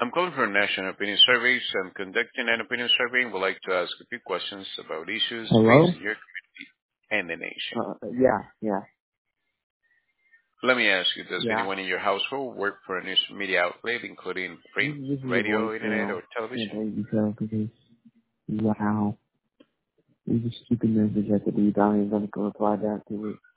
I'm calling for a national opinion survey. So I'm conducting an opinion survey and would like to ask a few questions about issues Hello? facing your and the nation. Yeah. Let me ask you, does Yeah. anyone in your household work for a news media outlet, including print, This is a radio, internet, voicemail. or television? And thank you, Carol, because, wow. You just keep a message at the beep. I ain't gonna reply back to it.